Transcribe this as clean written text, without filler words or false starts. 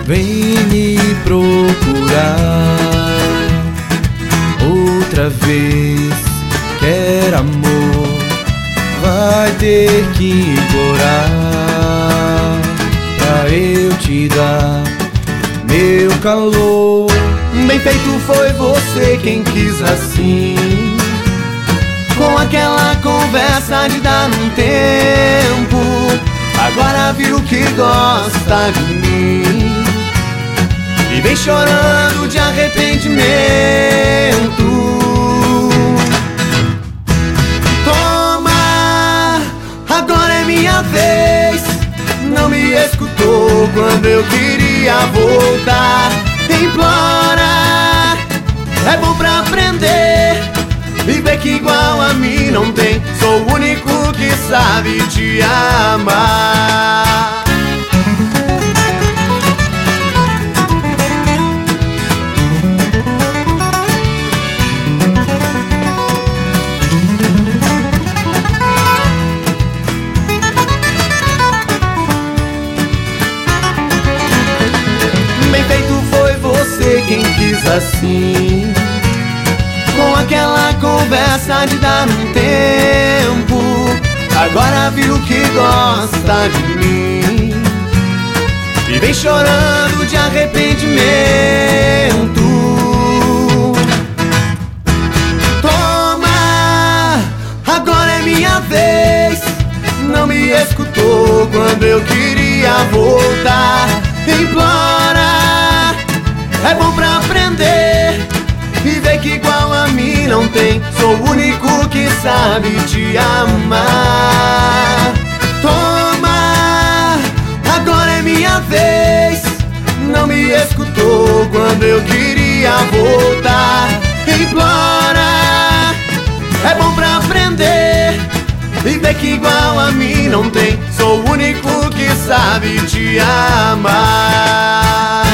Vem me procurar outra vez. Quer amor, vai ter que implorar pra eu te dar meu calor. Bem feito, foi você quem quis assim, com aquela conversa de dar um tempo. Agora viu que gosta de mim e vem chorando de arrependimento. Toma, agora é minha vez. Não me escutou quando eu queria voltar. Implora, é bom pra aprender e ver que igual a mim não tem. Sou o único que sabe te amar. Bem feito, foi você quem quis assim, com aquela conversa de dar um tempo. Agora viu que gosta de mim e vem chorando de arrependimento. Toma, agora é minha vez. Não me escutou quando eu queria voltar. Implora, é bom pra aprender e ver que igual a mim não tem. Sou o único que sabe te amar. Toma, agora é minha vez. Não me escutou quando eu queria voltar. Implora, é bom pra aprender e ver que igual a mim não tem. Sou o único que sabe te amar.